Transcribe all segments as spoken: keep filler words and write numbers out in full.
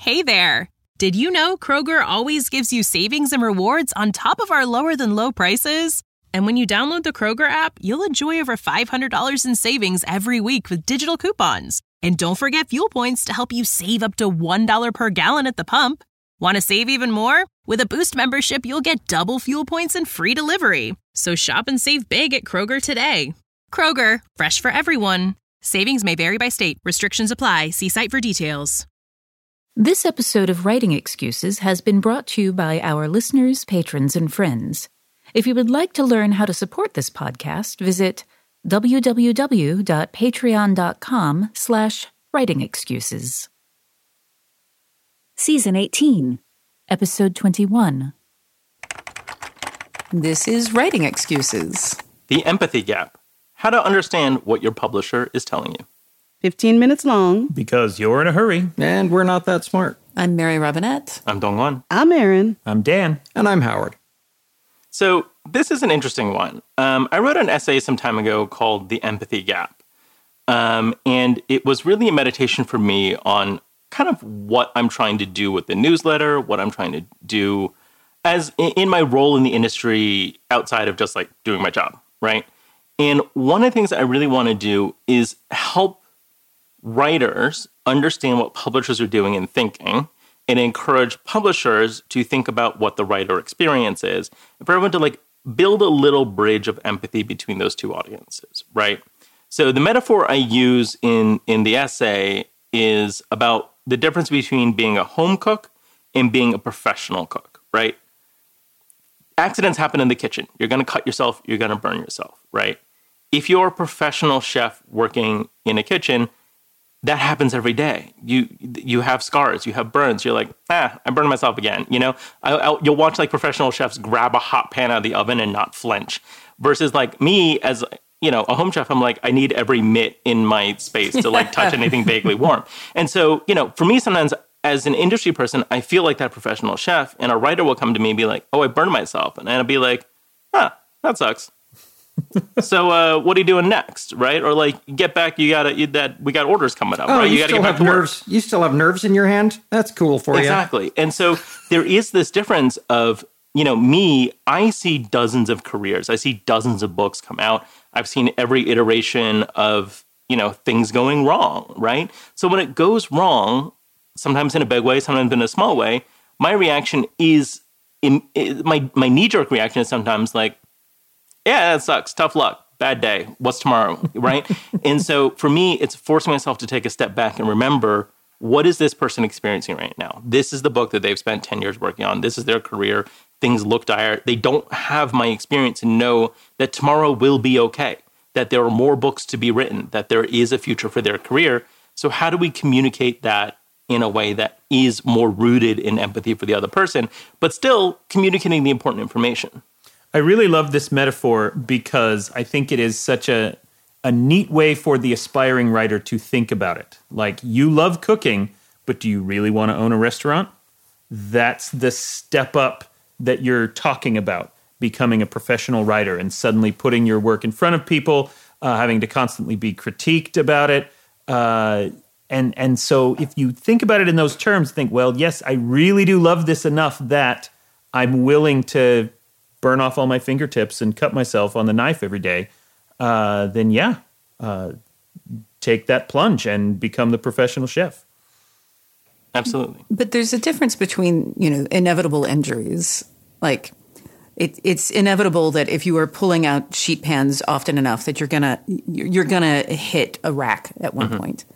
Hey there! Did you know Kroger always gives you savings and rewards on top of our lower-than-low prices? And when you download the Kroger app, you'll enjoy over five hundred dollars in savings every week with digital coupons. And don't forget fuel points to help you save up to one dollar per gallon at the pump. Want to save even more? With a Boost membership, you'll get double fuel points and free delivery. So shop and save big at Kroger today. Kroger, fresh for everyone. Savings may vary by state. Restrictions apply. See site for details. This episode of Writing Excuses has been brought to you by our listeners, patrons, and friends. If you would like to learn how to support this podcast, visit www.patreon.com slash writing excuses. Season eighteen, Episode twenty-one. This is Writing Excuses. The empathy gap. How to understand what your publisher is telling you. fifteen minutes long. Because you're in a hurry. And we're not that smart. I'm Mary Robinette. I'm Dongwon. I'm Erin. I'm Dan. And I'm Howard. So this is an interesting one. Um, I wrote an essay some time ago called The Empathy Gap. Um, and it was really a meditation for me on kind of what I'm trying to do with the newsletter, what I'm trying to do as in my role in the industry outside of just like doing my job, right? And one of the things I really want to do is help writers understand what publishers are doing and thinking, and encourage publishers to think about what the writer experience is, and for everyone to like build a little bridge of empathy between those two audiences, right? So the metaphor I use in, in the essay is about the difference between being a home cook and being a professional cook, right? Accidents happen in the kitchen. You're going to cut yourself. You're going to burn yourself, right? If you're a professional chef working in a kitchen, that happens every day. You you have scars, you have burns. You're like, ah, I burned myself again. You know, I, I, you'll watch like professional chefs grab a hot pan out of the oven and not flinch. Versus like me as, you know, a home chef, I'm like, I need every mitt in my space to like touch anything vaguely warm. And so, you know, for me, sometimes as an industry person, I feel like that professional chef, and a writer will come to me and be like, oh, I burned myself. And I'll be like, huh, that sucks. So uh, what are you doing next, right? Or like, get back, you gotta you, that we got orders coming up, oh, right? You, You gotta still get back have to work. nerves. You still have nerves in your hand? That's cool for Exactly. And so there is this difference of, you know, me, I see dozens of careers. I see dozens of books come out. I've seen every iteration of, you know, things going wrong, right? So when it goes wrong, sometimes in a big way, sometimes in a small way, my reaction is, in, my, my knee-jerk reaction is sometimes like, yeah, that sucks. Tough luck. Bad day. What's tomorrow, right? And so for me, it's forcing myself to take a step back and remember, what is this person experiencing right now? This is the book that they've spent ten years working on. This is their career. Things look dire. They don't have my experience and know that tomorrow will be okay, that there are more books to be written, that there is a future for their career. So how do we communicate that in a way that is more rooted in empathy for the other person, but still communicating the important information? I really love this metaphor because I think it is such a a neat way for the aspiring writer to think about it. Like, you love cooking, but do you really want to own a restaurant? That's the step up that you're talking about, becoming a professional writer and suddenly putting your work in front of people, uh, having to constantly be critiqued about it. Uh, and, and so if you think about it in those terms, think, well, yes, I really do love this enough that I'm willing to burn off all my fingertips and cut myself on the knife every day, uh, then yeah, uh, take that plunge and become the professional chef. Absolutely. But there's a difference between, you know, inevitable injuries. Like, it, it's inevitable that if you are pulling out sheet pans often enough that you're gonna you're gonna hit a rack at one mm-hmm. point,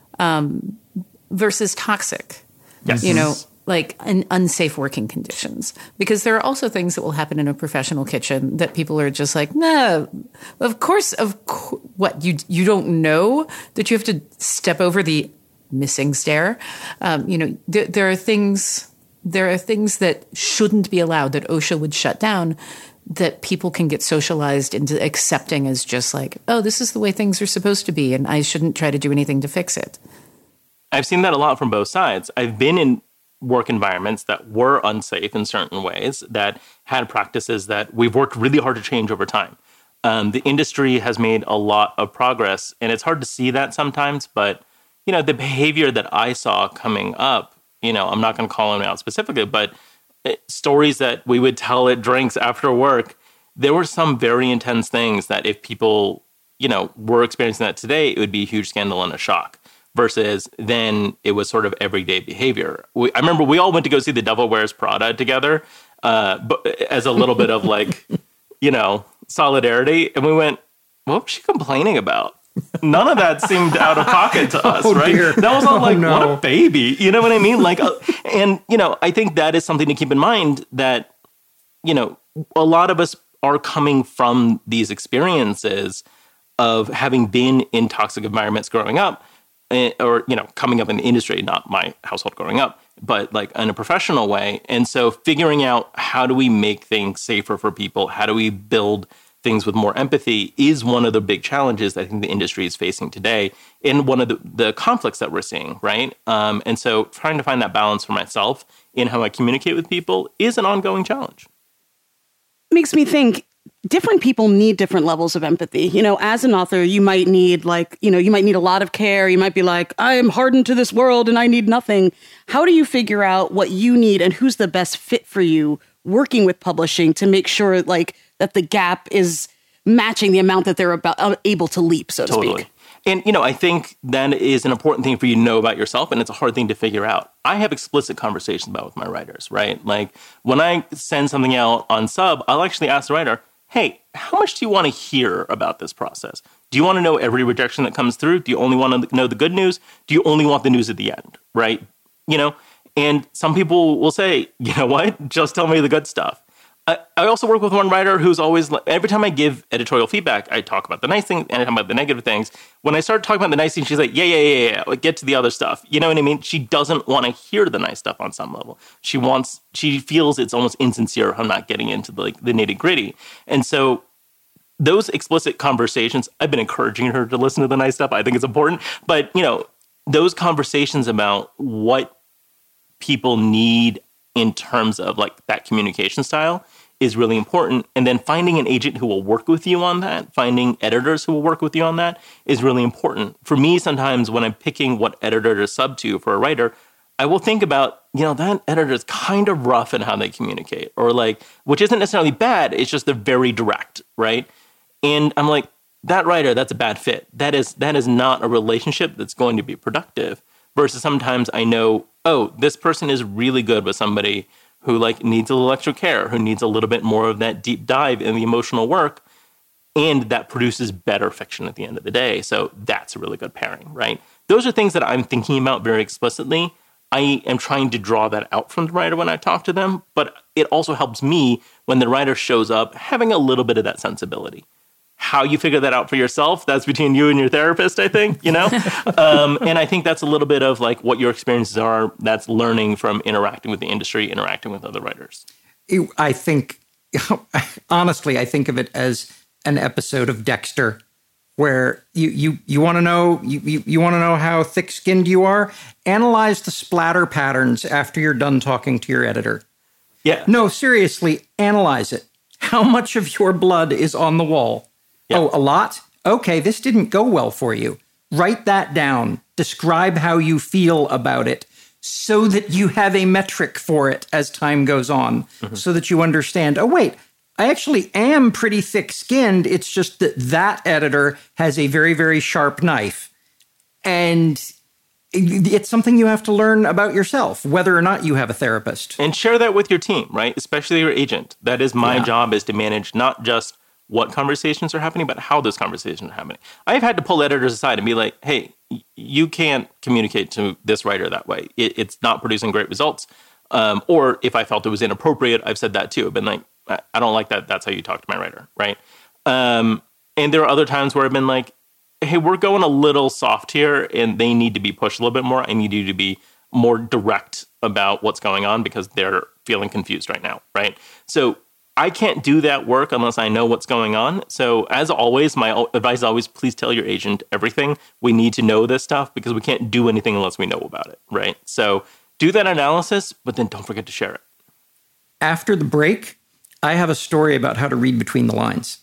um, versus toxic. Yes. You know. Like an unsafe working conditions, because there are also things that will happen in a professional kitchen that people are just like, no, of course, of co- what you you don't know that you have to step over the missing stair. Um, you know, there, there are things there are things that shouldn't be allowed that OSHA would shut down that people can get socialized into accepting as just like, oh, this is the way things are supposed to be, and I shouldn't try to do anything to fix it. I've seen that a lot from both sides. I've been in work environments that were unsafe in certain ways, that had practices that we've worked really hard to change over time. Um, the industry has made a lot of progress, and it's hard to see that sometimes, but you know, the behavior that I saw coming up you know, I'm not going to call them out specifically, but it, stories that we would tell at drinks after work, there were some very intense things that if people, you know, were experiencing that today, it would be a huge scandal and a shock. Versus then it was sort of everyday behavior. We, I remember we all went to go see The Devil Wears Prada together, uh, but as a little bit of like, you know, solidarity. And we went, what was she complaining about? None of that seemed out of pocket to us, Oh, right? dear. That was all Oh, like, no. what a baby. You know what I mean? Like, uh, and, you know, I think that is something to keep in mind that, you know, a lot of us are coming from these experiences of having been in toxic environments growing up. Or, you know, coming up in the industry, not my household growing up, but like in a professional way. And so figuring out how do we make things safer for people? How do we build things with more empathy is one of the big challenges that I think the industry is facing today and one of the, the conflicts that we're seeing, right? Um, and so trying to find that balance for myself in how I communicate with people is an ongoing challenge. Makes me think different people need different levels of empathy. You know, as an author, you might need like, you know, you might need a lot of care. You might be like, I am hardened to this world and I need nothing. How do you figure out what you need and who's the best fit for you working with publishing to make sure like that the gap is matching the amount that they're about, uh, able to leap, so to Totally. speak? And, you know, I think that is an important thing for you to know about yourself, and it's a hard thing to figure out. I have explicit conversations about with my writers, right? Like when I send something out on sub, I'll actually ask the writer, hey, how much do you want to hear about this process? Do you want to know every rejection that comes through? Do you only want to know the good news? Do you only want the news at the end, right? You know, and some people will say, you know what, just tell me the good stuff. I, I also work with one writer who's always, every time I give editorial feedback, I talk about the nice things and I talk about the negative things. When I start talking about the nice things, she's like, yeah, yeah, yeah, yeah, like, get to the other stuff. You know what I mean? She doesn't want to hear the nice stuff on some level. She wants, she feels it's almost insincere if I'm not getting into the, like, the nitty gritty. And so those explicit conversations, I've been encouraging her to listen to the nice stuff. I think it's important. But, you know, those conversations about what people need in terms of like that communication style is really important. And then finding an agent who will work with you on that, finding editors who will work with you on that is really important. For me, sometimes when I'm picking what editor to sub to for a writer, I will think about, you know, that editor is kind of rough in how they communicate, or like, which isn't necessarily bad. It's just they're very direct, right? And I'm like, that writer, that's a bad fit. That is that is not a relationship that's going to be productive. Versus sometimes I know, oh, this person is really good with somebody who like needs a little extra care, who needs a little bit more of that deep dive in the emotional work, and that produces better fiction at the end of the day. So that's a really good pairing, right? Those are things that I'm thinking about very explicitly. I am trying to draw that out from the writer when I talk to them, but it also helps me when the writer shows up having a little bit of that sensibility. How you figure that out for yourself, that's between you and your therapist, I think, you know? um, and I think that's a little bit of like what your experiences are. That's learning from interacting with the industry, interacting with other writers. I think, honestly, I think of it as an episode of Dexter where you you you want to know you, you, you want to know how thick-skinned you are? Analyze the splatter patterns after you're done talking to your editor. Yeah. No, seriously, analyze it. How much of your blood is on the wall? Yeah. Oh, a lot? Okay, this didn't go well for you. Write that down. Describe how you feel about it so that you have a metric for it as time goes on, mm-hmm. so that you understand, oh, wait, I actually am pretty thick-skinned. It's just that that editor has a very, very sharp knife. And it's something you have to learn about yourself, whether or not you have a therapist. And share that with your team, right? Especially your agent. That is my yeah. job, is to manage not just what conversations are happening, but how those conversations are happening. I've had to pull editors aside and be like, hey, you can't communicate to this writer that way. It, it's not producing great results. Um, or if I felt it was inappropriate, I've said that too. I've been like, I don't like that. That's how you talk to my writer, right? Um, and there are other times where I've been like, hey, we're going a little soft here and they need to be pushed a little bit more. I need you to be more direct about what's going on because they're feeling confused right now, right? So I can't do that work unless I know what's going on. So as always, my advice is always, please tell your agent everything. We need to know this stuff because we can't do anything unless we know about it, right? So do that analysis, but then don't forget to share it. After the break, I have a story about how to read between the lines.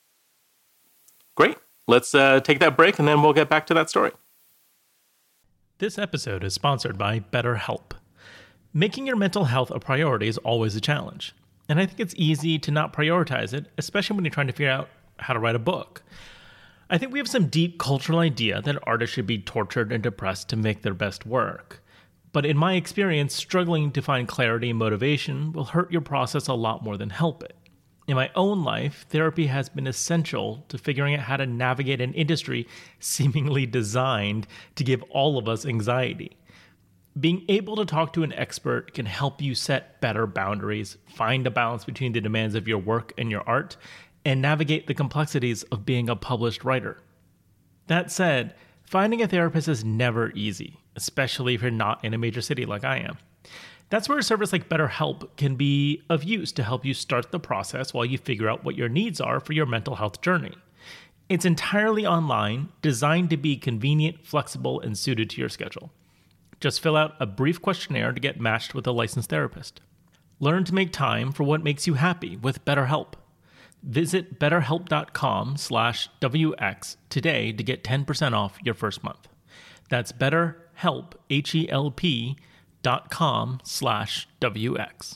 Great. Let's uh, take that break and then we'll get back to that story. This episode is sponsored by BetterHelp. Making your mental health a priority is always a challenge. And I think it's easy to not prioritize it, especially when you're trying to figure out how to write a book. I think we have some deep cultural idea that artists should be tortured and depressed to make their best work. But in my experience, struggling to find clarity and motivation will hurt your process a lot more than help it. In my own life, therapy has been essential to figuring out how to navigate an industry seemingly designed to give all of us anxiety. Being able to talk to an expert can help you set better boundaries, find a balance between the demands of your work and your art, and navigate the complexities of being a published writer. That said, finding a therapist is never easy, especially if you're not in a major city like I am. That's where a service like BetterHelp can be of use to help you start the process while you figure out what your needs are for your mental health journey. It's entirely online, designed to be convenient, flexible, and suited to your schedule. Just fill out a brief questionnaire to get matched with a licensed therapist. Learn to make time for what makes you happy with BetterHelp. Visit betterhelp.com slash WX today to get ten percent off your first month. That's betterhelp, H E L P, dot com slash WX.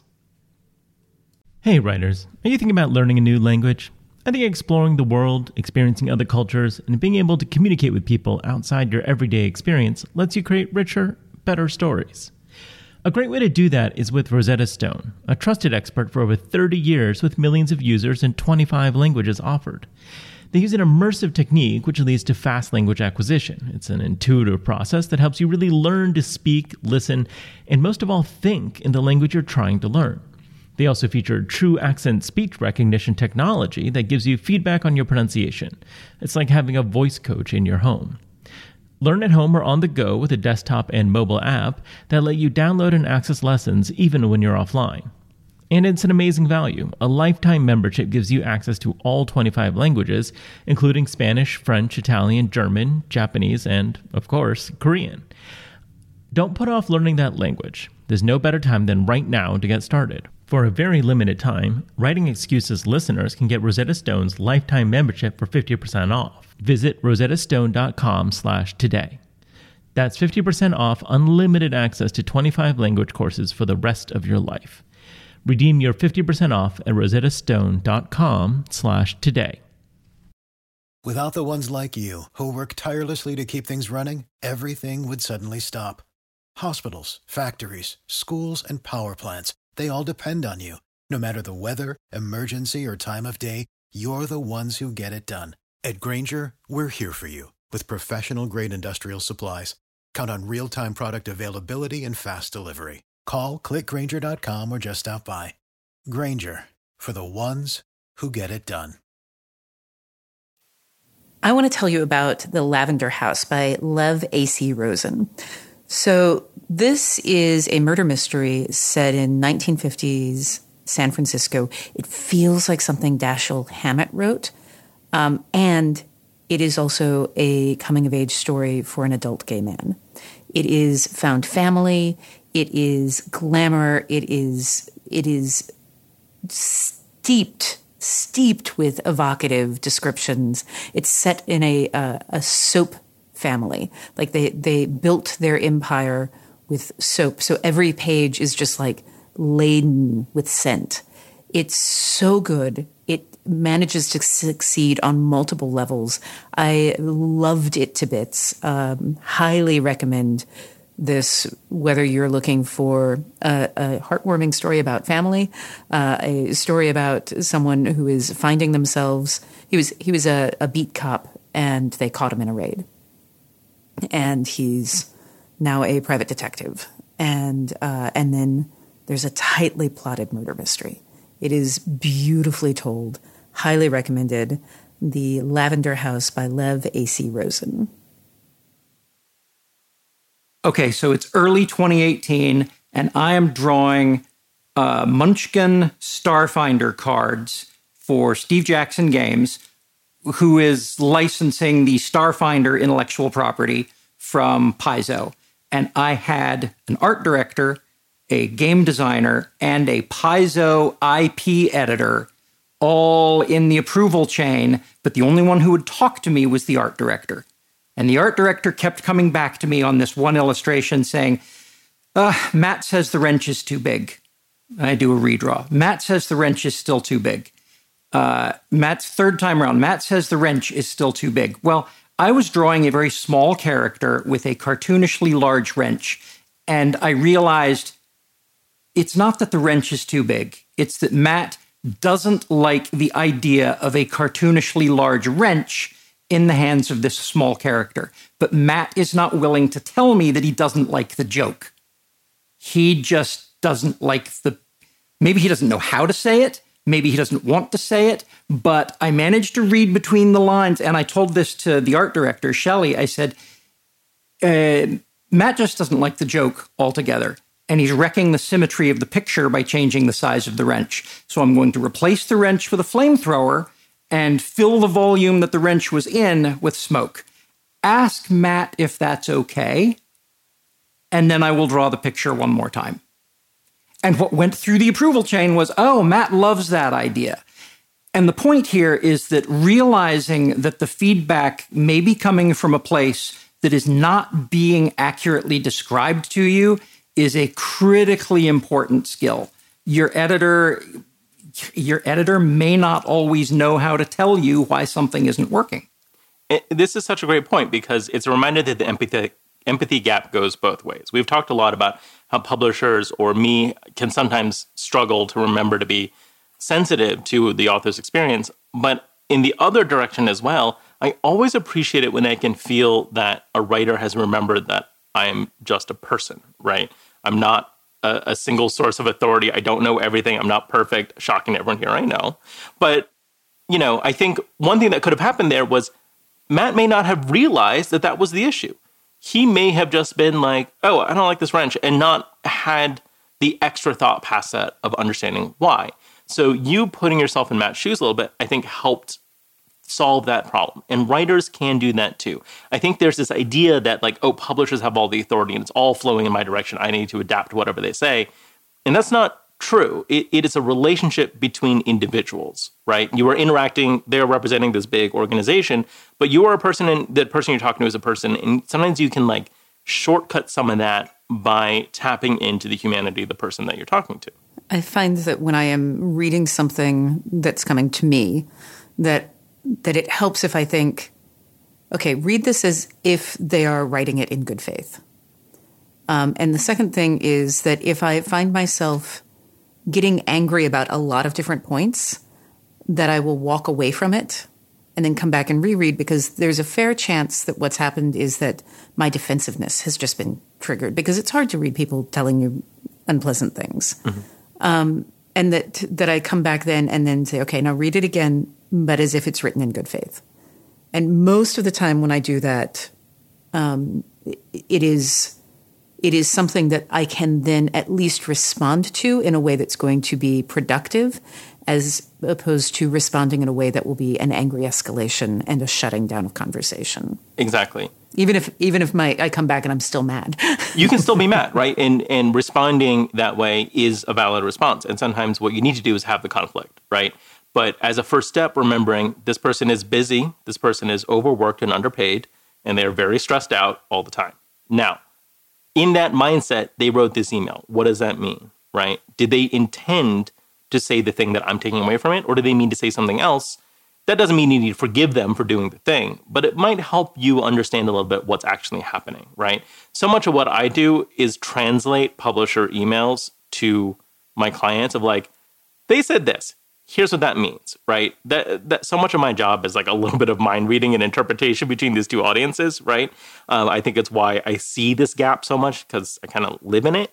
Hey writers, are you thinking about learning a new language? I think exploring the world, experiencing other cultures, and being able to communicate with people outside your everyday experience lets you create richer, better stories. A great way to do that is with Rosetta Stone, a trusted expert for over thirty years with millions of users and twenty-five languages offered. They use an immersive technique which leads to fast language acquisition. It's an intuitive process that helps you really learn to speak, listen, and most of all think in the language you're trying to learn. They also feature true accent speech recognition technology that gives you feedback on your pronunciation. It's like having a voice coach in your home. Learn at home or on the go with a desktop and mobile app that let you download and access lessons even when you're offline. And it's an amazing value. A lifetime membership gives you access to all twenty-five languages, including Spanish, French, Italian, German, Japanese, and, of course, Korean. Don't put off learning that language. There's no better time than right now to get started. For a very limited time, Writing Excuses listeners can get Rosetta Stone's lifetime membership for fifty percent off. Visit rosettastone.com slash today. That's fifty percent off unlimited access to twenty-five language courses for the rest of your life. Redeem your fifty percent off at rosettastone.com slash today. Without the ones like you, who work tirelessly to keep things running, everything would suddenly stop. Hospitals, factories, schools, and power plants, they all depend on you. No matter the weather, emergency, or time of day, you're the ones who get it done. At Grainger, we're here for you with professional-grade industrial supplies. Count on real-time product availability and fast delivery. Call, click Grainger dot com, or just stop by. Grainger, for the ones who get it done. I want to tell you about The Lavender House by Lev A C Rosen. So this is a murder mystery set in nineteen fifties San Francisco. It feels like something Dashiell Hammett wrote. Um, and it is also a coming-of-age story for an adult gay man. It is found family. It is glamour. It is it is steeped steeped with evocative descriptions. It's set in a uh, a soap family. Like they they built their empire with soap. So every page is just like laden with scent. It's so good. It manages to succeed on multiple levels. I loved it to bits. Um, highly recommend this, whether you're looking for a, a heartwarming story about family, uh, a story about someone who is finding themselves. He was he was a, a beat cop, and they caught him in a raid, and he's now a private detective. And uh, and then there's a tightly plotted murder mystery. It is beautifully told. Highly recommended. The Lavender House by Lev A C Rosen. Okay, so it's early twenty eighteen, and I am drawing uh, Munchkin Starfinder cards for Steve Jackson Games, who is licensing the Starfinder intellectual property from Paizo. And I had an art director, a game designer, and a Paizo I P editor all in the approval chain, but the only one who would talk to me was the art director. And the art director kept coming back to me on this one illustration saying, Uh, Matt says the wrench is too big. I do a redraw. Matt says the wrench is still too big. Uh, Matt's third time around. Matt says the wrench is still too big. Well, I was drawing a very small character with a cartoonishly large wrench, and I realized it's not that the wrench is too big. It's that Matt doesn't like the idea of a cartoonishly large wrench in the hands of this small character. But Matt is not willing to tell me that he doesn't like the joke. He just doesn't like the... Maybe he doesn't know how to say it. Maybe he doesn't want to say it. But I managed to read between the lines, and I told this to the art director, Shelley. I said, uh, Matt just doesn't like the joke altogether. And he's wrecking the symmetry of the picture by changing the size of the wrench. So I'm going to replace the wrench with a flamethrower and fill the volume that the wrench was in with smoke. Ask Matt if that's okay, and then I will draw the picture one more time. And what went through the approval chain was, oh, Matt loves that idea. And the point here is that realizing that the feedback may be coming from a place that is not being accurately described to you is a critically important skill. Your editor, your editor may not always know how to tell you why something isn't working. It, this is such a great point because it's a reminder that the empathy, empathy gap goes both ways. We've talked a lot about how publishers or me can sometimes struggle to remember to be sensitive to the author's experience. But in the other direction as well, I always appreciate it when I can feel that a writer has remembered that I'm just a person, right? I'm not a, a single source of authority. I don't know everything. I'm not perfect. Shocking to everyone here, I know. But, you know, I think one thing that could have happened there was Matt may not have realized that that was the issue. He may have just been like, oh, I don't like this wrench, and not had the extra thought past that of understanding why. So you putting yourself in Matt's shoes a little bit, I think, helped solve that problem. And writers can do that too. I think there's this idea that like, oh, publishers have all the authority and it's all flowing in my direction. I need to adapt to whatever they say. And that's not true. It, it is a relationship between individuals, right? You are interacting, they're representing this big organization, but you are a person and that person you're talking to is a person. And sometimes you can like shortcut some of that by tapping into the humanity of the person that you're talking to. I find that when I am reading something that's coming to me, that that it helps if I think, okay, read this as if they are writing it in good faith. Um, and the second thing is that if I find myself getting angry about a lot of different points, that I will walk away from it and then come back and reread, because there's a fair chance that what's happened is that my defensiveness has just been triggered, because it's hard to read people telling you unpleasant things. Mm-hmm. Um, and that that I come back then and then say, okay, now read it again, but as if it's written in good faith. And most of the time when I do that, um, it is it is something that I can then at least respond to in a way that's going to be productive, as opposed to responding in a way that will be an angry escalation and a shutting down of conversation. Exactly. Even if even if my I come back and I'm still mad. You can still be mad, right? And and responding that way is a valid response. And sometimes what you need to do is have the conflict, right? But as a first step, remembering this person is busy, this person is overworked and underpaid, and they're very stressed out all the time. Now, in that mindset, they wrote this email. What does that mean, right? Did they intend to say the thing that I'm taking away from it, or do they mean to say something else? That doesn't mean you need to forgive them for doing the thing, but it might help you understand a little bit what's actually happening, right? So much of what I do is translate publisher emails to my clients of like, they said this, here's what that means, right? That, that so much of my job is like a little bit of mind reading and interpretation between these two audiences, right? Um, I think it's why I see this gap so much, because I kind of live in it.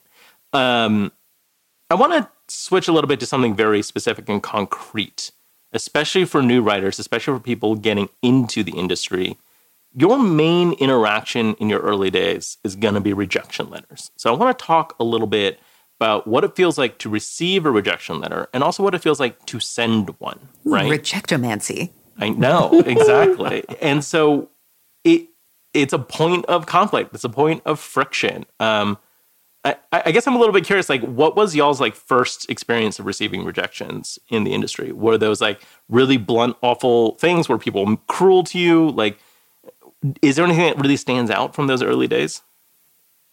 Um, I want to switch a little bit to something very specific and concrete, especially for new writers, especially for people getting into the industry. Your main interaction in your early days is going to be rejection letters. So I want to talk a little bit about what it feels like to receive a rejection letter and also what it feels like to send one, right? Ooh, rejectomancy. I know, exactly. And so it it's a point of conflict. It's a point of friction. Um, I, I guess I'm a little bit curious, like, what was y'all's like first experience of receiving rejections in the industry? Were those like really blunt, awful things? Were people cruel to you? Like, is there anything that really stands out from those early days?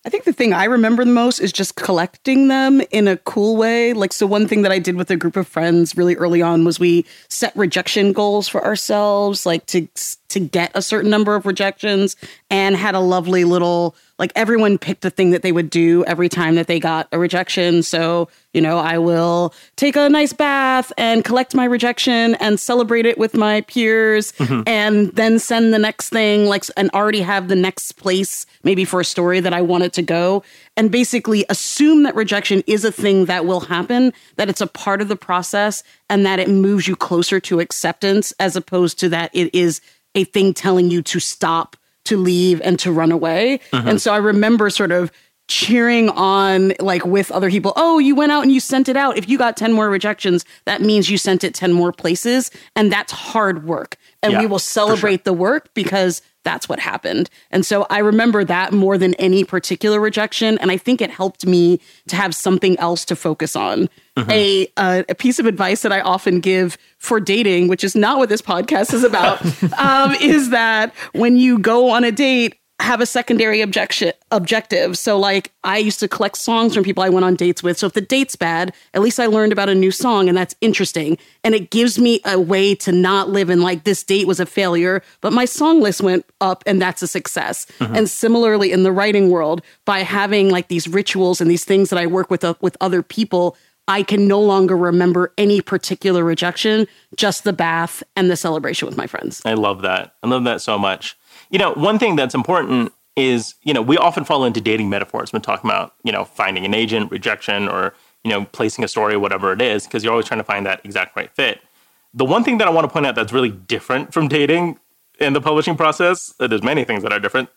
I think the thing I remember the most is just collecting them in a cool way. Like, so one thing that I did with a group of friends really early on was we set rejection goals for ourselves, like to to get a certain number of rejections, and had a lovely little, like everyone picked a thing that they would do every time that they got a rejection. So, you know, I will take a nice bath and collect my rejection and celebrate it with my peers, mm-hmm. and then send the next thing, like, and already have the next place maybe for a story that I wanted to go, and basically assume that rejection is a thing that will happen, that it's a part of the process, and that it moves you closer to acceptance, as opposed to that it is a thing telling you to stop, to leave, and to run away. Mm-hmm. And so I remember sort of cheering on, like, with other people. Oh, you went out and you sent it out. If you got ten more rejections, that means you sent it ten more places. And that's hard work. And yeah, we will celebrate sure. the work because that's what happened. And so I remember that more than any particular rejection. And I think it helped me to have something else to focus on. Mm-hmm. A, uh, a piece of advice that I often give for dating, which is not what this podcast is about, um, is that when you go on a date, have a secondary objection objective. So, like, I used to collect songs from people I went on dates with. So if the date's bad, at least I learned about a new song, and that's interesting. And it gives me a way to not live in, like, this date was a failure, but my song list went up and that's a success. Mm-hmm. And similarly in the writing world, by having, like, these rituals and these things that I work with uh, with other people, I can no longer remember any particular rejection, just the bath and the celebration with my friends. I love that. I love that so much. You know, one thing that's important is, you know, we often fall into dating metaphors when talking about, you know, finding an agent, rejection, or, you know, placing a story, whatever it is, because you're always trying to find that exact right fit. The one thing that I want to point out that's really different from dating in the publishing process, there's many things that are different,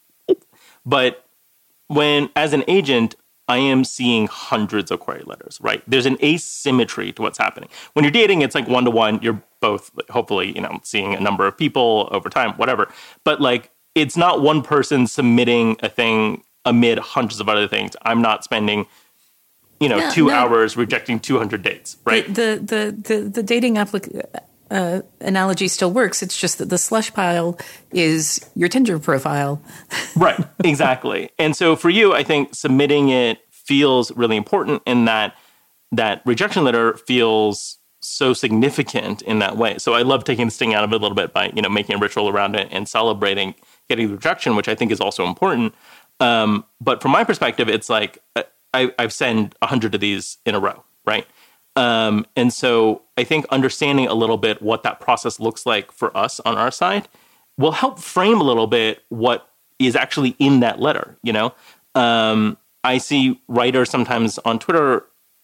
but when, as an agent, I am seeing hundreds of query letters, right? There's an asymmetry to what's happening. When you're dating, it's like one-to-one. You're both, hopefully, you know, seeing a number of people over time, whatever. But, like, it's not one person submitting a thing amid hundreds of other things. I'm not spending, you know, no, two no. hours rejecting two hundred dates, right? The the the, the, the dating application uh, analogy still works. It's just that the slush pile is your Tinder profile. Right, exactly. And so for you, I think submitting it feels really important in that that rejection letter feels so significant in that way. So I love taking the sting out of it a little bit by, you know, making a ritual around it and celebrating getting the rejection, which I think is also important. Um, but from my perspective, it's like I, I've sent a hundred of these in a row, right? Um, and so I think understanding a little bit what that process looks like for us on our side will help frame a little bit what is actually in that letter, you know? Um, I see writers sometimes on Twitter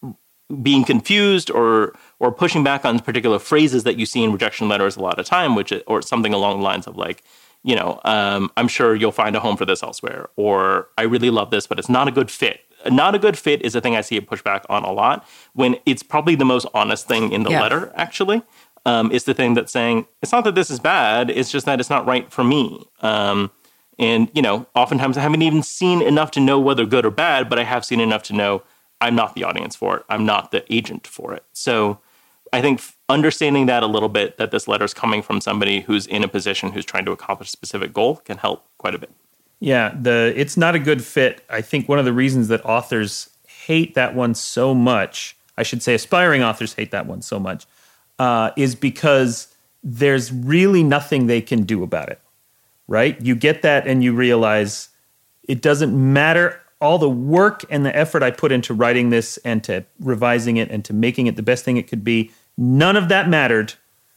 being confused or or pushing back on particular phrases that you see in rejection letters a lot of time, which or something along the lines of like, you know, um, I'm sure you'll find a home for this elsewhere, or I really love this, but it's not a good fit. Not a good fit is a thing I see a pushback on a lot, when it's probably the most honest thing in the yeah. letter, actually. Um, it's the thing that's saying, it's not that this is bad, it's just that it's not right for me. Um, and, you know, oftentimes I haven't even seen enough to know whether good or bad, but I have seen enough to know I'm not the audience for it. I'm not the agent for it. So I think understanding that a little bit, that this letter is coming from somebody who's in a position who's trying to accomplish a specific goal, can help quite a bit. Yeah, the it's not a good fit. I think one of the reasons that authors hate that one so much, I should say aspiring authors hate that one so much, uh, is because there's really nothing they can do about it, right? You get that and you realize it doesn't matter all the work and the effort I put into writing this and to revising it and to making it the best thing it could be. None of that mattered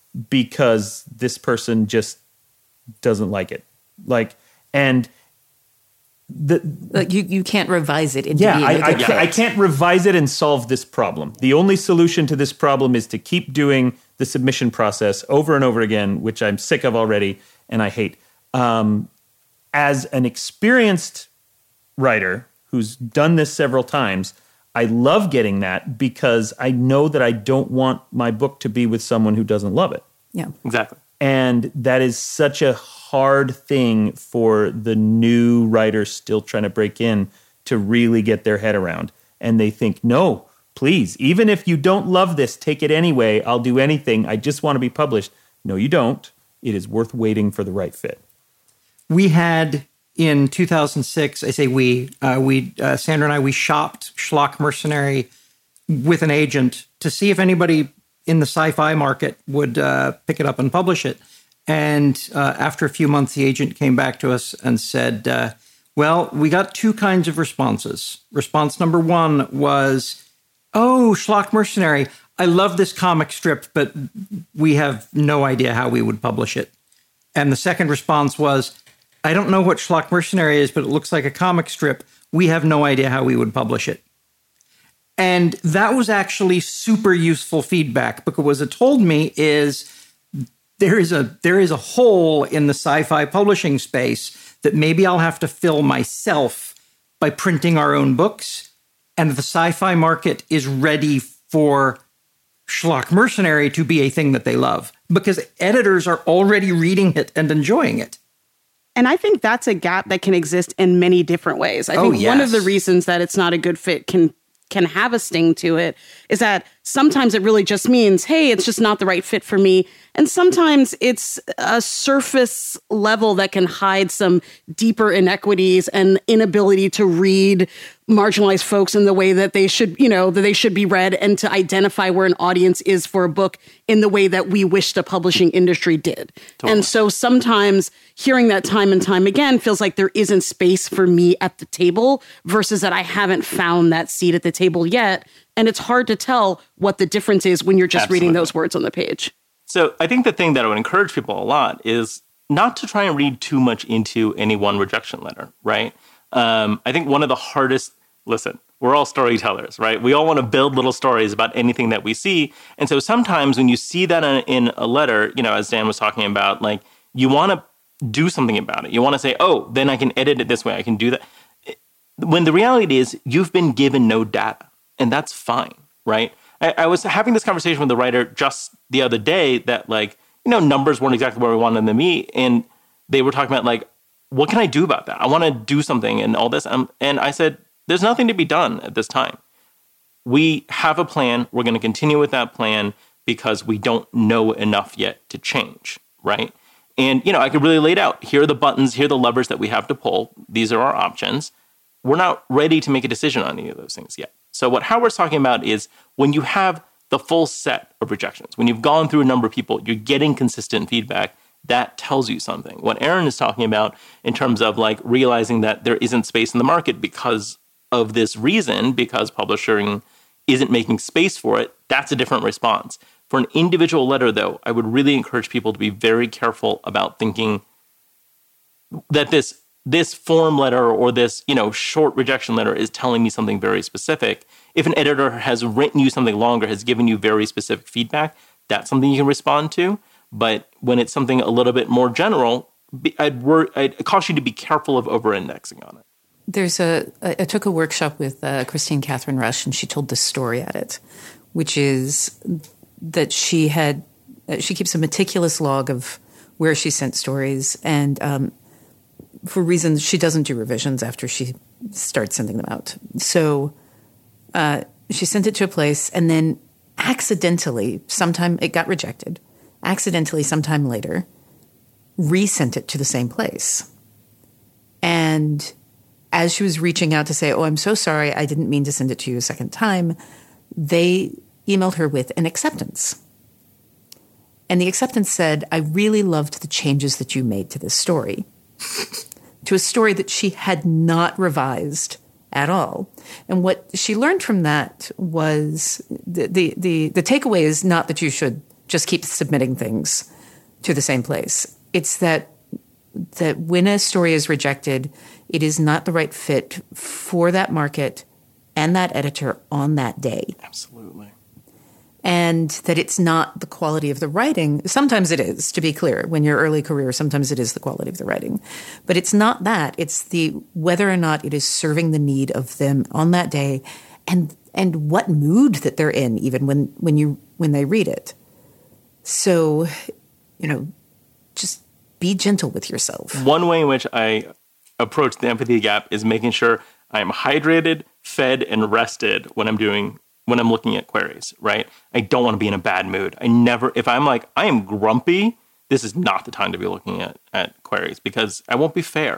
because this person just doesn't like it. Like, and... The, like you, you can't revise it into yeah, being I, a I, good can't, I can't revise it and solve this problem. The only solution to this problem is to keep doing the submission process over and over again, which I'm sick of already and I hate. Um, as an experienced writer who's done this several times, I love getting that because I know that I don't want my book to be with someone who doesn't love it. Yeah, exactly. And that is such a hard thing for the new writers still trying to break in to really get their head around. And they think, no, please, even if you don't love this, take it anyway. I'll do anything. I just want to be published. No, you don't. It is worth waiting for the right fit. We had in two thousand six, I say we, uh, we uh, Sandra and I, we shopped Schlock Mercenary with an agent to see if anybody in the sci-fi market would uh, pick it up and publish it. And uh, after a few months, the agent came back to us and said, uh, well, we got two kinds of responses. Response number one was, oh, Schlock Mercenary, I love this comic strip, but we have no idea how we would publish it. And the second response was, I don't know what Schlock Mercenary is, but it looks like a comic strip. We have no idea how we would publish it. And that was actually super useful feedback, because what it told me is there is a there is a hole in the sci-fi publishing space that maybe I'll have to fill myself by printing our own books. And the sci-fi market is ready for Schlock Mercenary to be a thing that they love, because editors are already reading it and enjoying it. And I think that's a gap that can exist in many different ways. I oh, think yes. one of the reasons that it's not a good fit can can have a sting to it is that sometimes it really just means, hey, it's just not the right fit for me. And sometimes it's a surface level that can hide some deeper inequities and inability to read marginalized folks in the way that they should, you know, that they should be read, and to identify where an audience is for a book in the way that we wish the publishing industry did. Totally. And so sometimes hearing that time and time again feels like there isn't space for me at the table, versus that I haven't found that seat at the table yet. And it's hard to tell what the difference is when you're just Absolutely. Reading those words on the page. So I think the thing that I would encourage people a lot is not to try and read too much into any one rejection letter, right? Um, I think one of the hardest, listen, we're all storytellers, right? We all want to build little stories about anything that we see. And so sometimes when you see that in, in a letter, you know, as Dan was talking about, like, you want to do something about it. You want to say, oh, then I can edit it this way. I can do that. When the reality is you've been given no data, and that's fine, right? I, I was having this conversation with the writer just the other day that, like, you know, numbers weren't exactly where we wanted them to be. And they were talking about, like, what can I do about that? I want to do something and all this. Um, and I said, there's nothing to be done at this time. We have a plan. We're going to continue with that plan because we don't know enough yet to change, right? And, you know, I could really lay it out. Here are the buttons. Here are the levers that we have to pull. These are our options. We're not ready to make a decision on any of those things yet. So what Howard's talking about is when you have the full set of rejections, when you've gone through a number of people, you're getting consistent feedback, that tells you something. What Aaron is talking about in terms of, like, realizing that there isn't space in the market because of this reason, because publishing isn't making space for it, that's a different response. For an individual letter, though, I would really encourage people to be very careful about thinking that this this form letter or this, you know, short rejection letter is telling me something very specific. If an editor has written you something longer, has given you very specific feedback, that's something you can respond to. But when it's something a little bit more general, I'd, wor- I'd caution you to be careful of over-indexing on it. There's a, I took a workshop with uh, Christine Catherine Rush, and she told this story at it, which is that she had, she keeps a meticulous log of where she sent stories, and um, for reasons, she doesn't do revisions after she starts sending them out. So uh, she sent it to a place, and then accidentally, sometime it got rejected, accidentally sometime later, resent it to the same place. And as she was reaching out to say, oh, I'm so sorry, I didn't mean to send it to you a second time, they emailed her with an acceptance. And the acceptance said, I really loved the changes that you made to this story. To a story that she had not revised at all. And what she learned from that was the, the, the, the takeaway is not that you should just keep submitting things to the same place. It's that that when a story is rejected, it is not the right fit for that market and that editor on that day. Absolutely. And that it's not the quality of the writing. Sometimes it is, to be clear. When you're early career, sometimes it is the quality of the writing. But it's not that. It's the whether or not it is serving the need of them on that day, and and what mood that they're in, even when, when you when they read it. So, you know, just be gentle with yourself. One way in which I approach the empathy gap is making sure I'm hydrated, fed, and rested when I'm doing when I'm looking at queries, right? I don't want to be in a bad mood. I never, if I'm like, I am grumpy, this is not the time to be looking at, at queries because I won't be fair.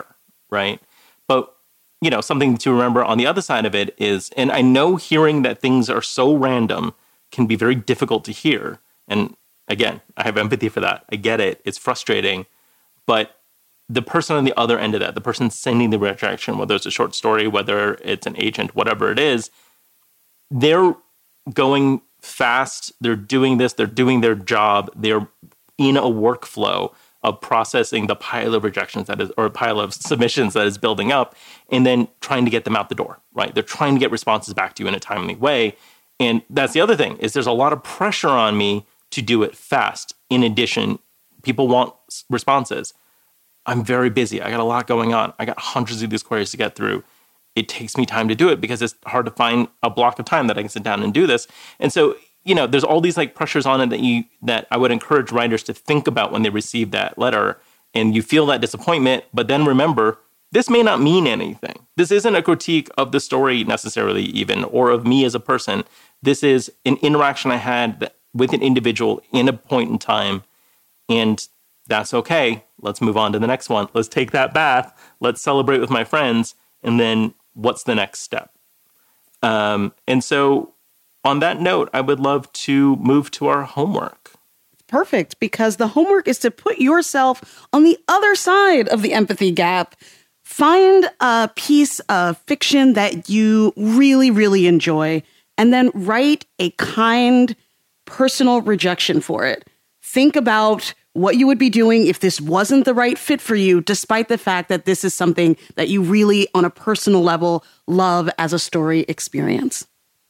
right? But, you know, something to remember on the other side of it is, and I know hearing that things are so random can be very difficult to hear. And again, I have empathy for that. I get it. It's frustrating. But the person on the other end of that, the person sending the rejection, whether it's a short story, whether it's an agent, whatever it is, they're going fast. They're doing this. They're doing their job. They're in a workflow of processing the pile of rejections that is, or pile of submissions that is building up, and then trying to get them out the door, right? They're trying to get responses back to you in a timely way. And that's the other thing, is there's a lot of pressure on me to do it fast. In addition, people want responses. I'm very busy. I got a lot going on. I got hundreds of these queries to get through. It takes me time to do it because it's hard to find a block of time that I can sit down and do this. And so, you know, there's all these like pressures on it that you that I would encourage writers to think about when they receive that letter. And you feel that disappointment, but then remember, this may not mean anything. This isn't a critique of the story necessarily even, or of me as a person. This is an interaction I had with an individual in a point in time, and that's okay. Let's move on to the next one. Let's take that bath. Let's celebrate with my friends, and then what's the next step? Um, and so on that note, I would love to move to our homework. Perfect, because the homework is to put yourself on the other side of the empathy gap. Find a piece of fiction that you really, really enjoy, and then write a kind, personal rejection for it. Think about what you would be doing if this wasn't the right fit for you, despite the fact that this is something that you really, on a personal level, love as a story experience.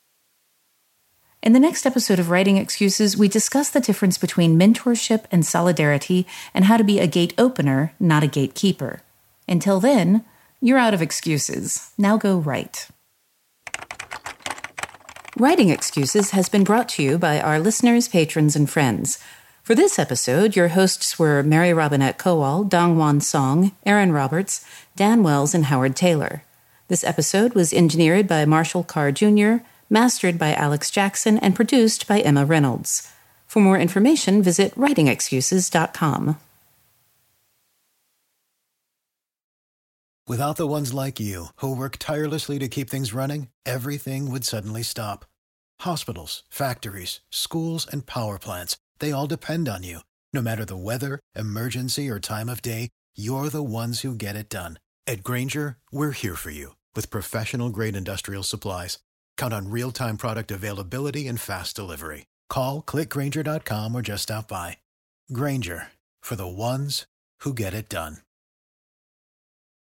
In the next episode of Writing Excuses, we discuss the difference between mentorship and solidarity and how to be a gate opener, not a gatekeeper. Until then, you're out of excuses. Now go write. Writing Excuses has been brought to you by our listeners, patrons, and friends. For this episode, your hosts were Mary Robinette Kowal, Dongwon Song, Aaron Roberts, Dan Wells, and Howard Taylor. This episode was engineered by Marshall Carr Junior, mastered by Alex Jackson, and produced by Emma Reynolds. For more information, visit writing excuses dot com. Without the ones like you, who work tirelessly to keep things running, everything would suddenly stop. Hospitals, factories, schools, and power plants, they all depend on you. No matter the weather, emergency, or time of day, you're the ones who get it done. At Grainger, we're here for you with professional-grade industrial supplies. Count on real-time product availability and fast delivery. Call, click Grainger dot com, or just stop by. Grainger, for the ones who get it done.